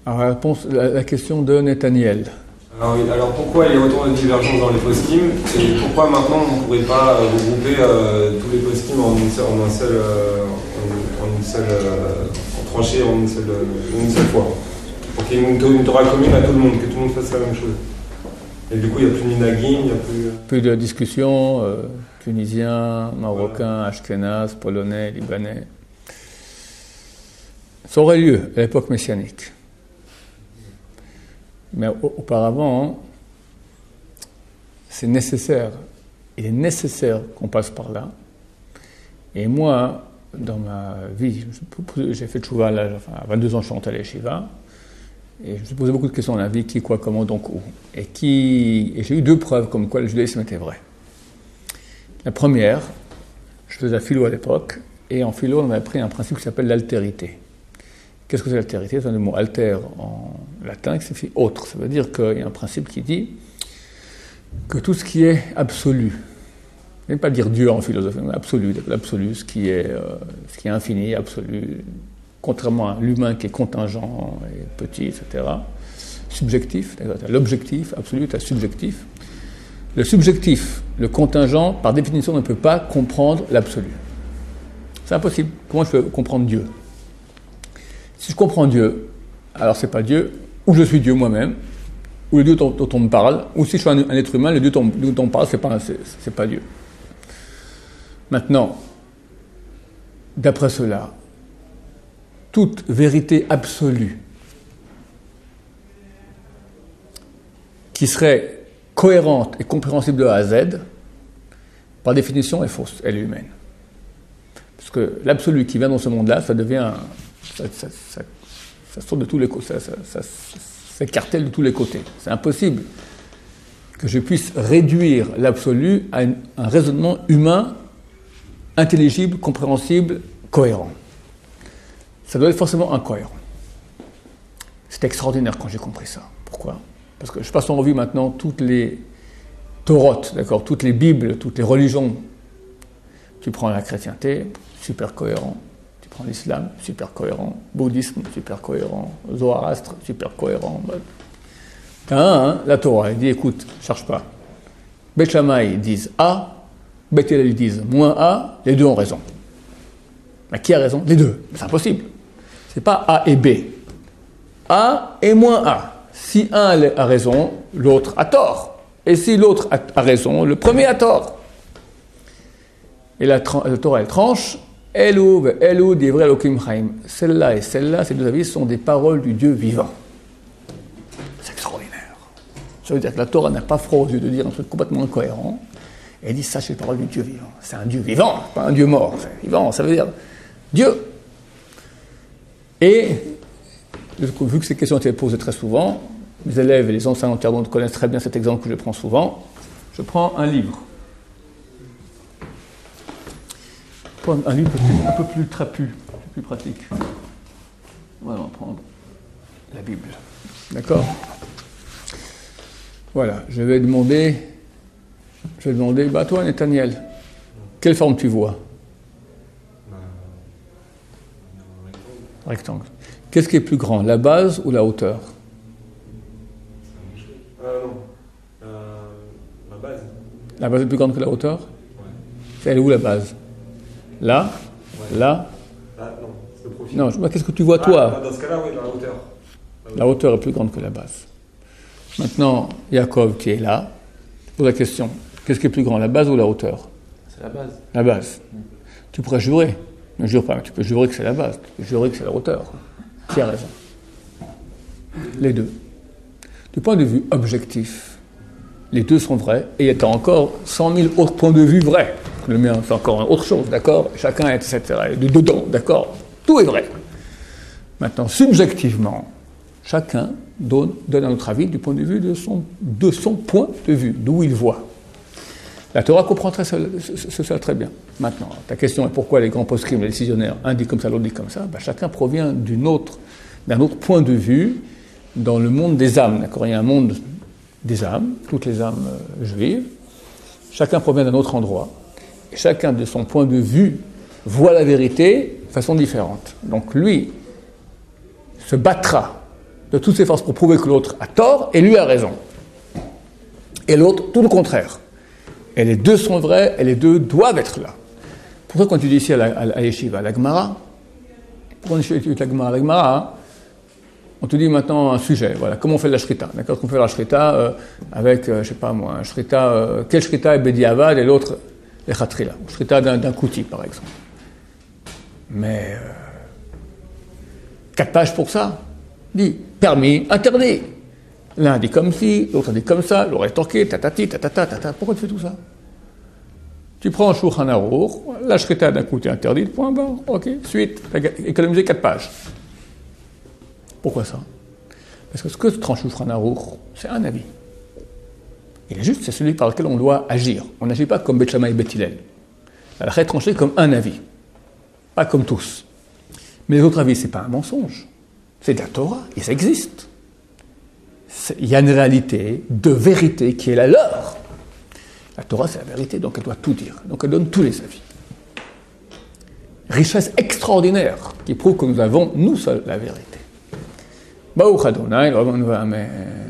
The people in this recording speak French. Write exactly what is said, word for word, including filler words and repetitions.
Alors la, réponse, la, la question de Nathaniel. Alors, oui, alors pourquoi il y a autant de divergences dans les poskim et pourquoi maintenant on ne pourrait pas regrouper euh, tous les poskim en une seule, en un seul, euh, en, en une seule, euh, en tranchée, en une seule, euh, une seule fois, pour qu'il y ait une, une Torah commune à tout le monde, que tout le monde fasse la même chose. Et du coup, il n'y a plus ni Nagim, il n'y a plus. Plus de discussions, euh, tunisiens, marocains, voilà. Ashkénazes, polonais, libanais. Ça aurait lieu à l'époque messianique. Mais auparavant, c'est nécessaire. Il est nécessaire qu'on passe par là. Et moi, dans ma vie, j'ai fait tchouva, là, enfin, à vingt-deux ans, je suis rentré à l'Yeshiva. Et je me suis posé beaucoup de questions dans la vie, qui, quoi, comment, donc où. Et, qui, et j'ai eu deux preuves comme quoi le judaïsme était vrai. La première, je faisais la philo à l'époque, et en philo, on avait appris un principe qui s'appelle l'altérité. Qu'est-ce que c'est l'altérité? C'est le mot alter en latin qui signifie autre. Ça veut dire qu'il y a un principe qui dit que tout ce qui est absolu, je ne vais pas dire Dieu en philosophie, mais absolu, l'absolu, ce qui est, euh, ce qui est infini, absolu, contrairement à l'humain qui est contingent et petit, et cetera. Subjectif, l'objectif, absolu, c'est subjectif. Le subjectif, le contingent, par définition, ne peut pas comprendre l'absolu. C'est impossible. Comment je peux comprendre Dieu? Si je comprends Dieu, alors c'est pas Dieu, ou je suis Dieu moi-même, ou le Dieu dont, dont on me parle, ou si je suis un, un être humain, le Dieu dont, dont on me parle, c'est pas, c'est, c'est pas Dieu. Maintenant, d'après cela, toute vérité absolue qui serait cohérente et compréhensible de A à Z, par définition, est fausse, elle est humaine. Parce que l'absolu qui vient dans ce monde-là, ça devient... Ça, ça, ça, ça sort de tous les côtés, ça, ça, ça, ça s'écartèle de tous les côtés. C'est impossible que je puisse réduire l'absolu à une, un raisonnement humain, intelligible, compréhensible, cohérent. Ça doit être forcément incohérent. C'est extraordinaire quand j'ai compris ça. Pourquoi? Parce que je passe en revue maintenant toutes les Torotes, d'accord, toutes les Bibles, toutes les religions. Tu prends la chrétienté, super cohérent. Tu prends l'islam, super cohérent. Bouddhisme, super cohérent. Zoroastre, super cohérent. T'as un, hein, la Torah, elle dit, écoute, cherche pas. Beth Shammai, ils disent A, Beth Hillel, ils disent moins A, les deux ont raison. Mais qui a raison? Les deux. C'est impossible. C'est pas A et B. A et moins A. Si un a raison, l'autre a tort. Et si l'autre a raison, le premier a tort. Et la, la Torah, elle tranche. Elou, Elou, d'Ivre Elohim Chaim. Celle-là et celle-là, ces deux avis sont des paroles du Dieu vivant. C'est extraordinaire. Ça veut dire que la Torah n'a pas froid aux yeux de dire un truc complètement incohérent. Et elle dit, ça, c'est les paroles du Dieu vivant. C'est un Dieu vivant, pas un Dieu mort. C'est vivant, ça veut dire Dieu. Et, vu que ces questions ont été posées très souvent, les élèves et les enseignants internautes connaissent très bien cet exemple que je prends souvent. Je prends un livre. Un livre un peu plus trapu, plus pratique. Voilà, on va prendre la Bible. D'accord? Voilà, je vais demander, je vais demander, bah toi, Nathaniel, quelle forme tu vois? Un rectangle. Qu'est-ce qui est plus grand, la base ou la hauteur? Euh, non. Euh, la base. La base est plus grande que la hauteur? Ouais. C'est elle est où la base? Là? Ouais. Là? Là, non, c'est le profil. Non, je vois, qu'est-ce que tu vois, toi? Ah, dans ce cas-là, oui, la hauteur. La hauteur. La hauteur est plus grande que la base. Maintenant, Yaakov qui est là, pose la question, qu'est-ce qui est plus grand, la base ou la hauteur? C'est la base. La base. Mmh. Tu pourrais jurer. Ne jure pas, tu peux jurer que c'est la base, tu peux jurer que c'est la hauteur. Qui a raison? Les deux. Du point de vue objectif, les deux sont vrais, et il y a encore cent mille autres points de vue vrais. Le mien, c'est encore autre chose, d'accord? Chacun est, et cetera. Et de dedans, d'accord? Tout est vrai. Maintenant, subjectivement, chacun donne, donne un autre avis du point de vue de son, de son point de vue, d'où il voit. La Torah comprend très, ce, ce, ça très bien. Maintenant, ta question est pourquoi les grands poskim, les décisionnaires, un dit comme ça, l'autre dit comme ça. Ben, chacun provient d'une autre, d'un autre point de vue dans le monde des âmes. D'accord? Il y a un monde des âmes, toutes les âmes euh, juives. Chacun provient d'un autre endroit. Et chacun, de son point de vue, voit la vérité de façon différente. Donc lui se battra de toutes ses forces pour prouver que l'autre a tort et lui a raison. Et l'autre, tout le contraire. Et les deux sont vrais et les deux doivent être là. Pour ça, quand tu dis ici à, la, à, à Yeshiva, à la Gemara, pourquoi on étudie la Gemara, la Gemara, hein, on te dit maintenant un sujet, voilà, comment on fait la shrita, d'accord, qu'on fait la shrita euh, avec, euh, je sais pas moi, un shrita, euh, quel shrita est Bediavad et l'autre est Khatrila, shrita d'un, d'un kouti par exemple. Mais, euh, quatre pages pour ça, dit, permis, interdit. L'un dit comme ci, l'autre dit comme ça, l'autre est torqué, tatati, tatata, tatata, pourquoi tu fais tout ça? Tu prends un Shulchan Aruch, la shrita d'un kouti interdite, point barre, ok, suite, économiser quatre pages. Pourquoi ça? Parce que ce que tranche Shulchan Aruch, c'est un avis. Il est juste, c'est celui par lequel on doit agir. On n'agit pas comme Beth Shammai et Beth Hillel. La halakha est tranchée comme un avis, pas comme tous. Mais les autres avis, c'est pas un mensonge. C'est de la Torah, et ça existe. C'est, il y a une réalité de vérité qui est la leur. La Torah, c'est la vérité, donc elle doit tout dire. Donc elle donne tous les avis. Richesse extraordinaire qui prouve que nous avons, nous seuls, la vérité. Baruch Adonai, Amen.